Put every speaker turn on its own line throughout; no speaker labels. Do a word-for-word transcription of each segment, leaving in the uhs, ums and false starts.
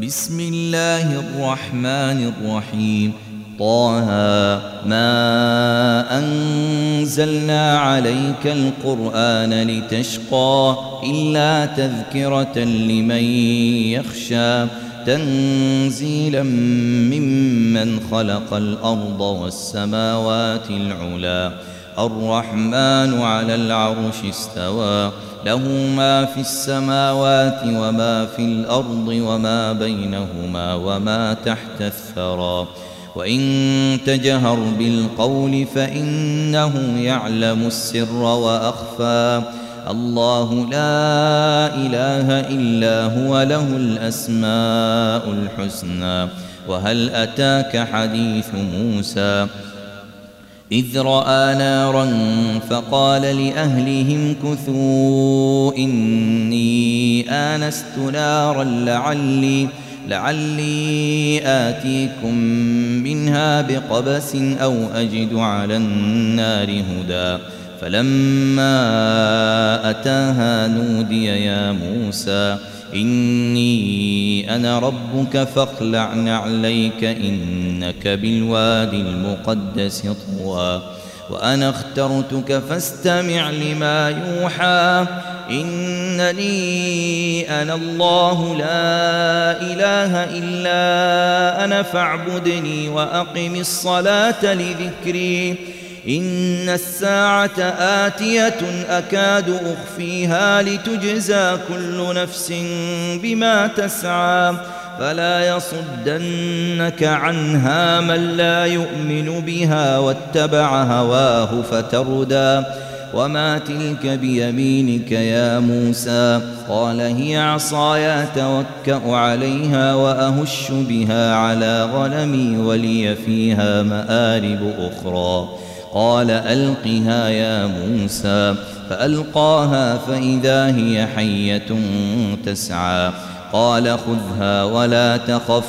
بسم الله الرحمن الرحيم. طه ما أنزلنا عليك القرآن لتشقى إلا تذكرة لمن يخشى تنزيلا ممن خلق الأرض والسماوات العلى الرحمن على العرش استوى له ما في السماوات وما في الأرض وما بينهما وما تحت الثرى وإن تجهر بالقول فإنه يعلم السر وأخفى الله لا إله إلا هو له الأسماء الحسنى. وهل أتاك حديث موسى إذ رأى نارا فقال لأهلهم كثوا إني آنست نارا لعلي لعلي آتيكم منها بقبس أو أجد على النار هدى فلما أتاها نودي يا موسى إني أنا ربك فاخلع نعليك إنك بالوادي المقدس طوى وأنا اخترتك فاستمع لما يوحى إنني أنا الله لا إله إلا أنا فاعبدني وأقم الصلاة لذكري إن الساعة آتية أكاد أخفيها لتجزى كل نفس بما تسعى فلا يصدنك عنها من لا يؤمن بها واتبع هواه فتردى وما تلك بيمينك يا موسى قال هي عصاي أتوكأ عليها وأهش بها على غنمي ولي فيها مآرب أخرى قال ألقها يا موسى فألقاها فإذا هي حية تسعى قال خذها ولا تخف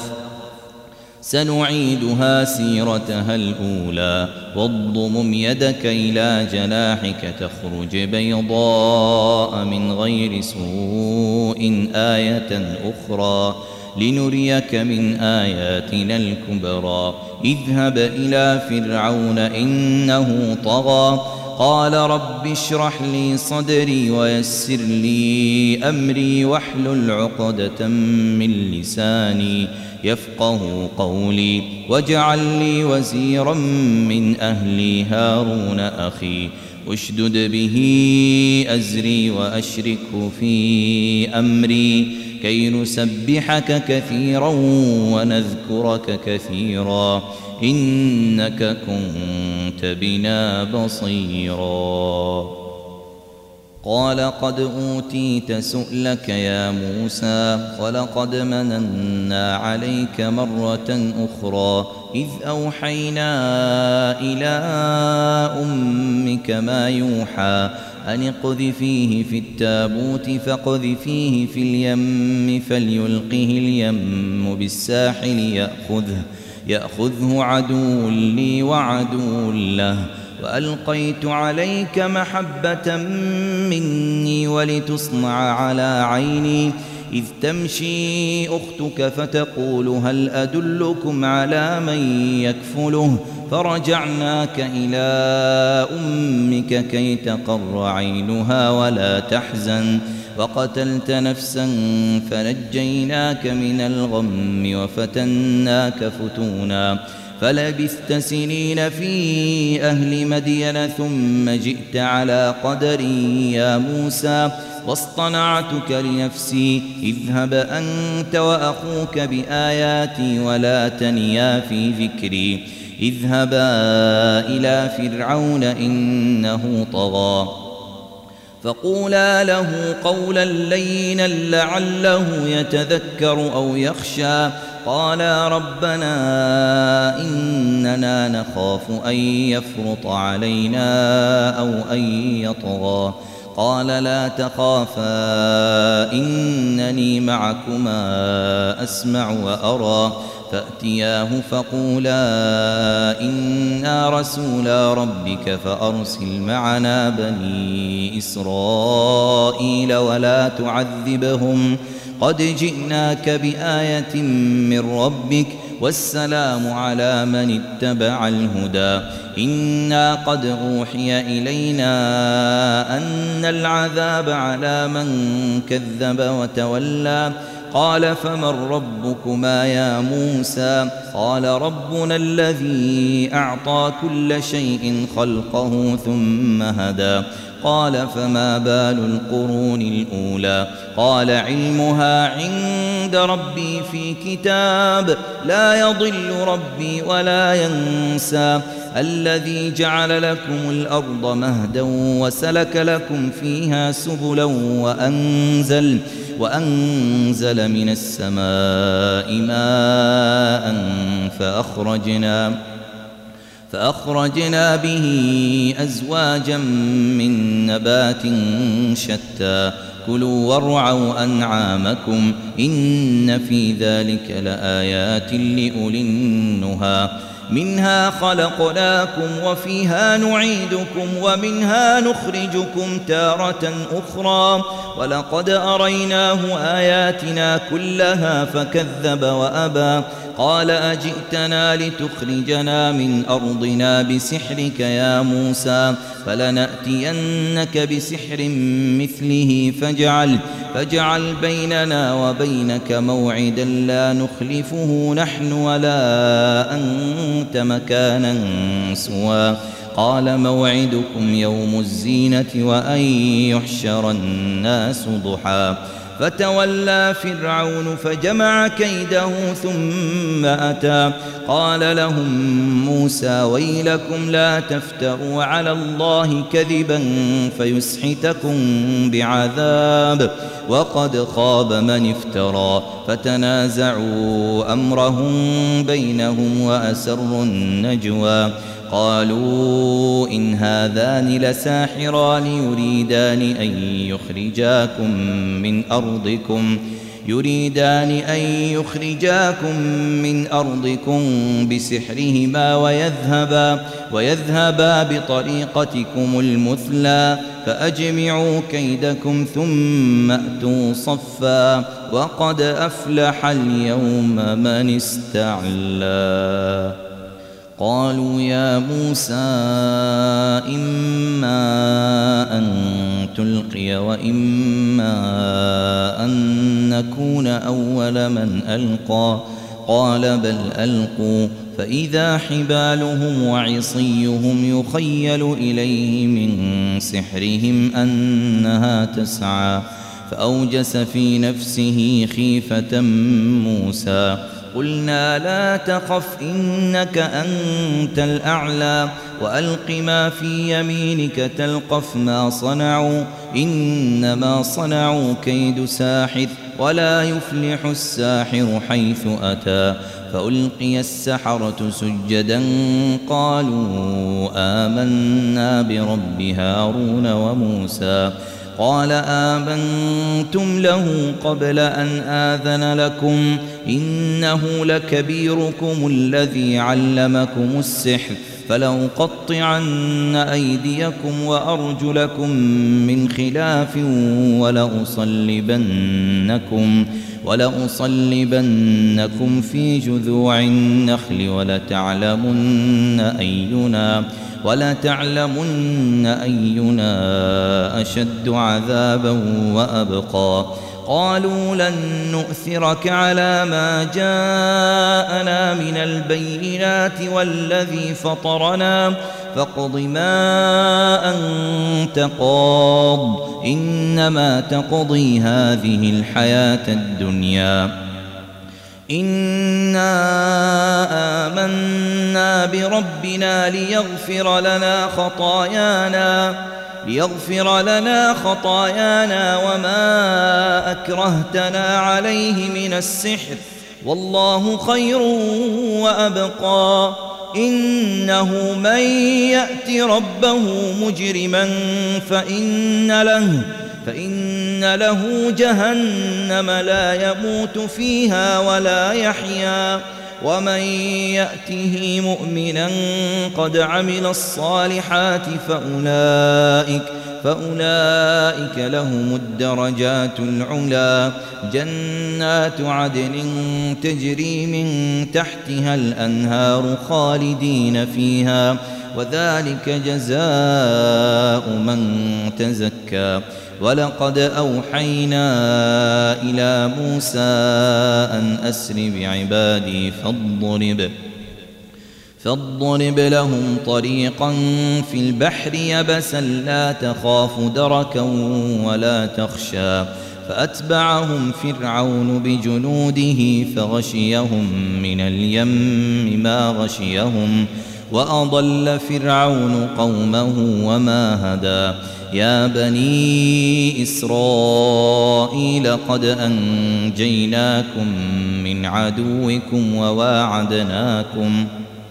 سنعيدها سيرتها الأولى واضمم يدك إلى جناحك تخرج بيضاء من غير سوء آية أخرى لنريك من آياتنا الكبرى اذهب إلى فرعون إنه طغى قال رب اشرح لي صدري ويسر لي أمري واحلل عقدة من لساني يفقه قولي واجعل لي وزيرا من أهلي هارون أخي اشدد به أزري وأشركه في أمري كي نسبحك كثيرا ونذكرك كثيرا إنك كنت بنا بصيرا قال قد أوتيت سؤلك يا موسى ولقد مننا عليك مرة أخرى إذ أوحينا إلى أمك ما يوحى أن اقذفيه في التابوت فاقذفيه في اليم فليلقه اليم بالساحل يأخذه يأخذه عدو لي وعدو له وألقيت عليك محبة مني ولتصنع على عيني إذ تمشي أختك فتقول هل أدلكم على من يكفله فرجعناك إلى أمك كي تقر عينها ولا تحزن وقتلت نفسا فنجيناك من الغم وفتناك فتونا فلبثت سنين في أهل مدين ثم جئت على قدري يا موسى واصطنعتك لنفسي اذهب أنت وأخوك بآياتي ولا تنيا في ذكري اذهبا إلى فرعون إنه طغى فقولا له قولا لينا لعله يتذكر أو يخشى قالا ربنا إننا نخاف أن يفرط علينا أو أن يطغى قال لا تخافا إنني معكما أسمع وأرى فأتياه فقولا إنا رسولا ربك فأرسل معنا بني إسرائيل ولا تعذبهم قد جئناك بآية من ربك والسلام على من اتبع الهدى إنا قد أوحي إلينا أن العذاب على من كذب وتولى قال فمن ربكما يا موسى قال ربنا الذي أعطى كل شيء خلقه ثم هدى قال فما بال القرون الأولى قال علمها عند ربي في كتاب لا يضل ربي ولا ينسى الذي جعل لكم الأرض مهدا وسلك لكم فيها سبلا وأنزل وأنزل من السماء ماء فأخرجنا فأخرجنا به أزواجا من نبات شتى كلوا وارعوا أنعامكم إن في ذلك لآيات لأولي النهى منها خلقناكم وفيها نعيدكم ومنها نخرجكم تارة أخرى ولقد أريناه آياتنا كلها فكذب وأبى قال أجئتنا لتخرجنا من أرضنا بسحرك يا موسى فلنأتينك بسحر مثله فاجعل فاجعل بيننا وبينك موعدا لا نخلفه نحن ولا أنت مكانا سوى قال موعدكم يوم الزينة وأن يحشر الناس ضحى فتولى فرعون فجمع كيده ثم أتى قال لهم موسى ويلكم لا تفتروا على الله كذبا فيسحتكم بعذاب وقد خاب من افترى فتنازعوا أمرهم بينهم وأسروا النجوى قالوا إن هذان لساحران يريدان أن يخرجاكم من أرضكم يريدان أن يخرجاكم من أرضكم بسحرهما ويذهبا ويذهبا بطريقتكم المثلى فأجمعوا كيدكم ثم أتوا صفا وقد أفلح اليوم من استعلى قالوا يا موسى إما أن تلقي وإما أن نكون أول من ألقى قال بل ألقوا فإذا حبالهم وعصيهم يخيل إليه من سحرهم أنها تسعى فأوجس في نفسه خيفة موسى قلنا لا تخف إنك أنت الأعلى وألق ما في يمينك تلقف ما صنعوا إنما صنعوا كيد ساحر ولا يفلح الساحر حيث أتى فألقي السحرة سجدا قالوا آمنا برب هارون وموسى قال آمنتم له قبل أن آذن لكم إنه لكبيركم الذي علمكم السحر فلأقطعن أيديكم وأرجلكم من خلاف ولأصلبنكم ولأصلبنكم في جذوع النخل ولتعلمن أينا ولتعلمن أينا أشد عذابا وأبقى قالوا لن نؤثرك على ما جاءنا من البينات والذي فطرنا فاقض ما أنت قاض إنما تقضي هذه الحياة الدنيا إنا آمنا بربنا ليغفر لنا خطايانا ليغفر لنا خطايانا وما أكرهتنا عليه من السحر والله خير وأبقى إنه من يأت ربه مجرما فإن له فإن له جهنم لا يموت فيها ولا يحيا ومن يأته مؤمنا قد عمل الصالحات فأولئك فأولئك لهم الدرجات العلى جنات عدن تجري من تحتها الأنهار خالدين فيها وذلك جزاء من تزكى ولقد أوحينا إلى موسى أن أسر بعبادي فاضرب فاضرب لهم طريقا في البحر يبسا لا تخاف دركا ولا تخشى فأتبعهم فرعون بجنوده فغشيهم من اليم ما غشيهم وأضل فرعون قومه وما هدى يا بني إسرائيل قد أنجيناكم من عدوكم وواعدناكم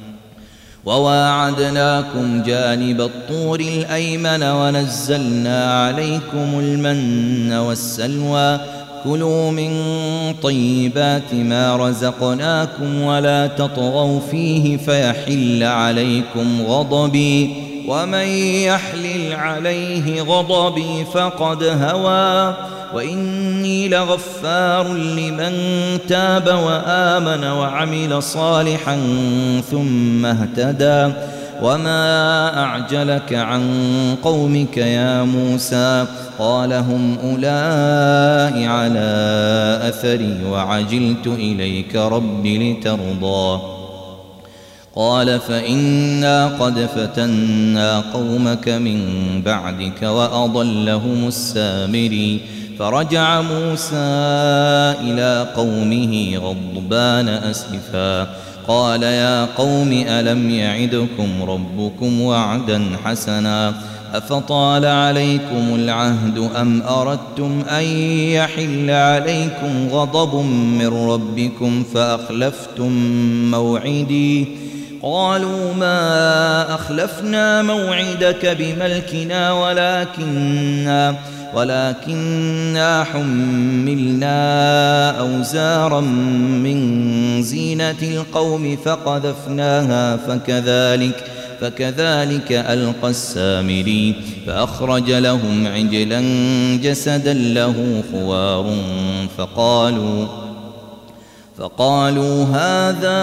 وواعدناكم جانب الطور الأيمن ونزلنا عليكم المن والسلوى كلوا من طيبات ما رزقناكم ولا تطغوا فيه فيحل عليكم غضبي ومن يحلل عليه غضبي فقد هوى وإني لغفار لمن تاب وآمن وعمل صالحا ثم اهتدى وما أعجلك عن قومك يا موسى قال هم أولئك على أثري وعجلت إليك رب لترضى قال فإنا قد فتنا قومك من بعدك وأضلهم السامري فرجع موسى إلى قومه غضبان أسفا قال يا قوم ألم يعدكم ربكم وعدا حسنا أفطال عليكم العهد أم أردتم أن يحل عليكم غضب من ربكم فأخلفتم موعدي قالوا ما أخلفنا موعدك بملكنا ولكننا ولكننا حملنا أوزارا من زينة القوم فقذفناها فكذلك فكذلك ألقى السامري فأخرج لهم عجلا جسدا له خوار فقالوا فقالوا هذا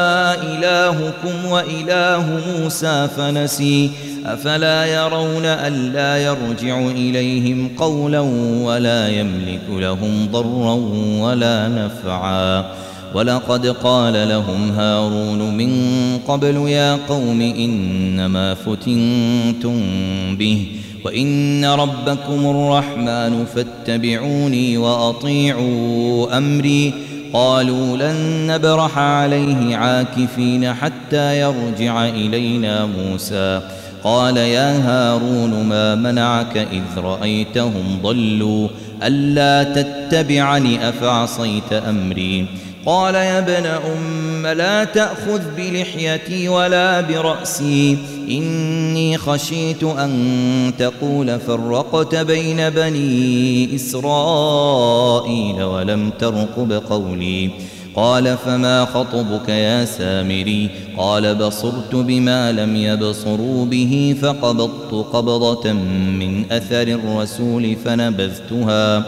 إلهكم وإله موسى فنسي أفلا يرون ألا يرجع إليهم قولا ولا يملك لهم ضرا ولا نفعا ولقد قال لهم هارون من قبل يا قوم إنما فتنتم به وإن ربكم الرحمن فاتبعوني وأطيعوا أمري قالوا لن نبرح عليه عاكفين حتى يرجع إلينا موسى قال يا هارون ما منعك إذ رأيتهم ضلوا ألا تتبعني أفعصيت أمري قال يا ابن أم لا تأخذ بلحيتي ولا برأسي إني خشيت أن تقول فرقت بين بني إسرائيل ولم ترقب قولي قال فما خطبك يا سامري قال بصرت بما لم يبصروا به فقبضت قبضة من أثر الرسول فنبذتها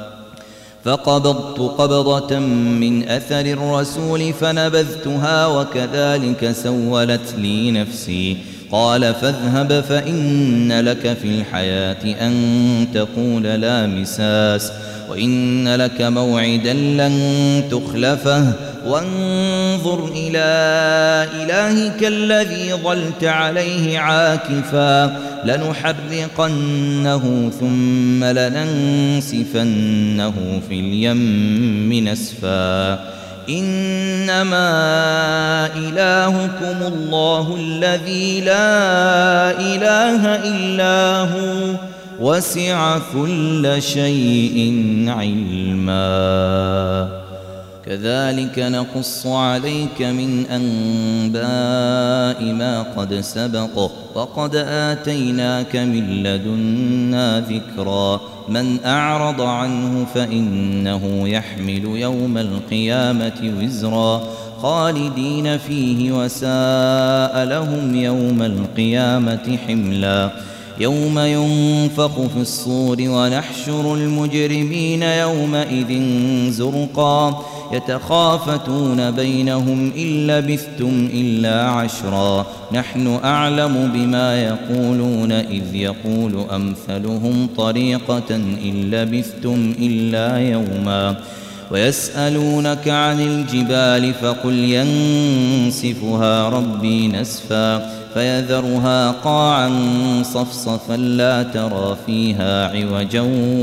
فقبضت قبضة من أثر الرسول فنبذتها وكذلك سولت لي نفسي قال فاذهب فإن لك في الحياة أن تقول لا مساس وإن لك موعدا لن تخلفه وانظر إلى إلهك الذي ظلت عليه عاكفا لنحرقنه ثم لننسفنه في اليم نسفا إنما إلهكم الله الذي لا إله إلا هو وسع كل شيء علما كذلك نقص عليك من أنباء ما قد سبق وقد آتيناك من لدنا ذكرا من أعرض عنه فإنه يحمل يوم القيامة وزرا خالدين فيه وساء لهم يوم القيامة حملا يوم ينفخ في الصور ونحشر المجرمين يومئذ زرقا يتخافتون بينهم إن لبثتم إلا عشرا نحن أعلم بما يقولون إذ يقول أمثلهم طريقة إن لبثتم إلا يوما ويسألونك عن الجبال فقل ينسفها ربي نسفا فيذرها قاعا صفصفا لا ترى فيها عوجا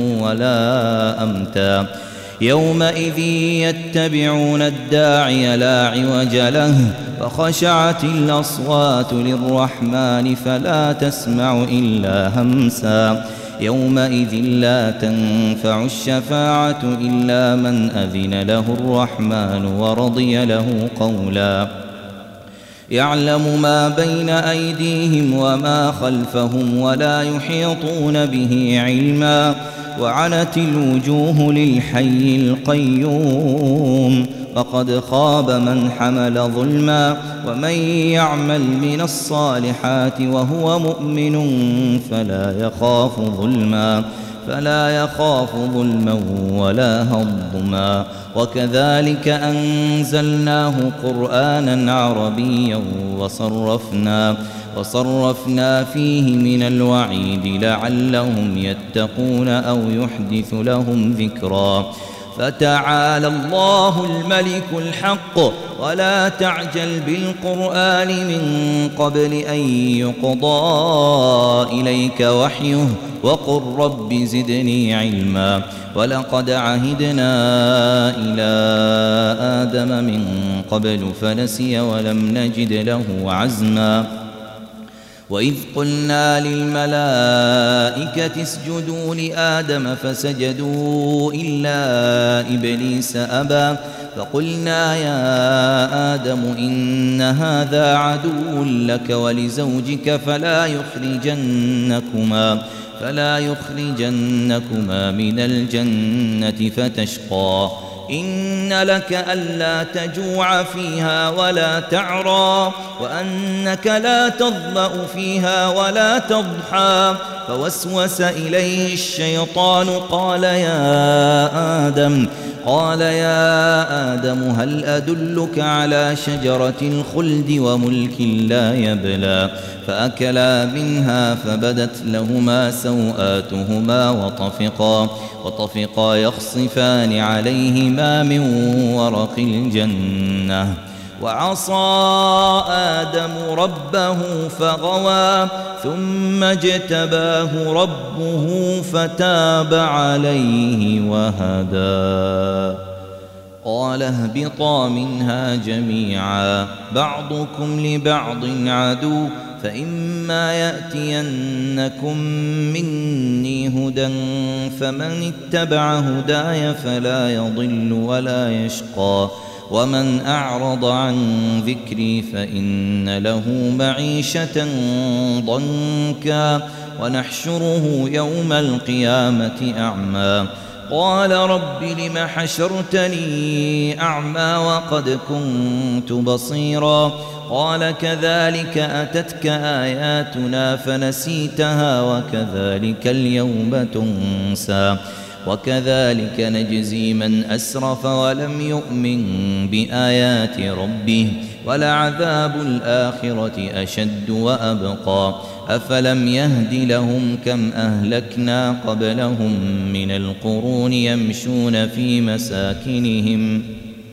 ولا أمتا يومئذ يتبعون الداعي لا عوج له وخشعت الأصوات للرحمن فلا تسمع إلا همسا يومئذ لا تنفع الشفاعة إلا من أذن له الرحمن ورضي له قولا يعلم ما بين أيديهم وما خلفهم ولا يحيطون به علما وعنت الوجوه للحي القيوم فقد خاب من حمل ظلما ومن يعمل من الصالحات وهو مؤمن فلا يخاف ظلما فلا يخاف ظلما ولا هضما وكذلك أنزلناه قرآنا عربيا وصرفنا وصرفنا فيه من الوعيد لعلهم يتقون أو يحدث لهم ذكرا فتعالى الله الملك الحق ولا تعجل بالقرآن من قبل أن يقضى إليك وحيه وقل رب زدني علما ولقد عهدنا إلى آدم من قبل فنسي ولم نجد له عزما وإذ قلنا للملائكة اسجدوا لآدم فسجدوا إلا إبليس أبى فقلنا يا آدم إن هذا عدو لك ولزوجك فلا يخرجنكما فلا يخرجنكما من الجنة فتشقى إن لك ألا تجوع فيها ولا تعرى وأنك لا تظمأ فيها ولا تضحى فوسوس إليه الشيطان قال يا آدم قال يا آدم هل أدلك على شجرة الخلد وملك لا يبلى فأكلا منها فبدت لهما سوآتهما وطفقا وطفقا يخصفان عليهما من ورق الجنة وعصى آدم ربه فغوى ثم اجتباه ربه فتاب عليه وهدى قال اهبطا منها جميعا بعضكم لبعض عدو فإما يأتينكم مني هدى فمن اتبع هداي فلا يضل ولا يشقى ومن أعرض عن ذكري فإن له معيشة ضنكا ونحشره يوم القيامة أعمى قال رب لم حشرتني أعمى وقد كنت بصيرا قال كذلك أتتك آياتنا فنسيتها وكذلك اليوم تنسى وكذلك نجزي من أسرف ولم يؤمن بآيات ربه ولعذاب الآخرة أشد وأبقى أفلم يهد لهم كم أهلكنا قبلهم من القرون يمشون في مساكنهم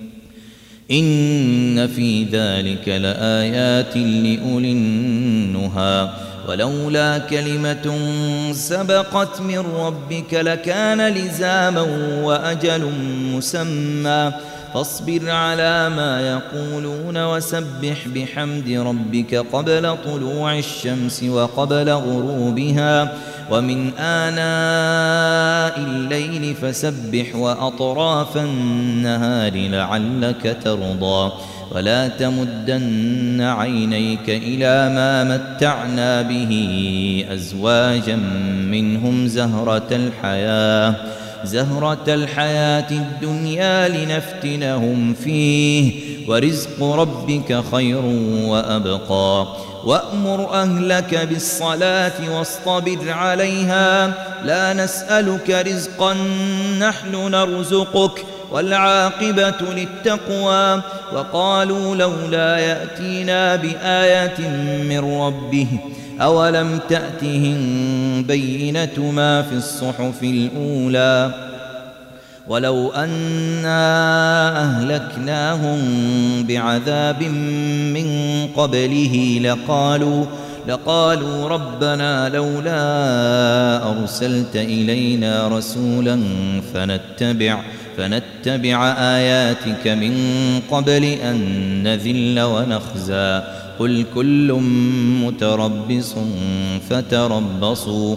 إن في ذلك لآيات لأولي النهى ولولا كلمة سبقت من ربك لكان لزاما وأجل مسمى فاصبر على ما يقولون وسبح بحمد ربك قبل طلوع الشمس وقبل غروبها ومن آناء الليل فسبح وأطراف النهار لعلك ترضى ولا تمدن عينيك إلى ما متعنا به أزواجا منهم زهرة الحياة زهرة الحياة الدنيا لنفتنهم فيه ورزق ربك خير وأبقى وأمر أهلك بالصلاة واصطبر عليها لا نسألك رزقا نحن نرزقك والعاقبة للتقوى وقالوا لولا يأتينا بآية من ربه أولم تأتهم بينة ما في الصحف الأولى ولو أنا أهلكناهم بعذاب من قبله لقالوا لقالوا ربنا لولا أرسلت إلينا رسولا فنتبع فنتبع آياتك من قبل أن نذل ونخزى قل كل متربص فتربصوا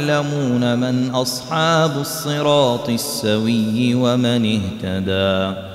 فستعلمون من أصحاب الصراط السوي ومن اهتدى.